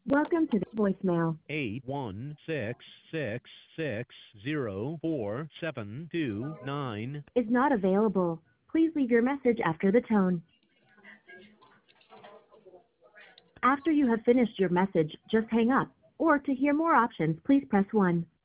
Welcome to the voicemail. 81666047229 Is not available. Please leave your message after the tone. After you have finished your message, just hang up. Or to hear more options, please press 1.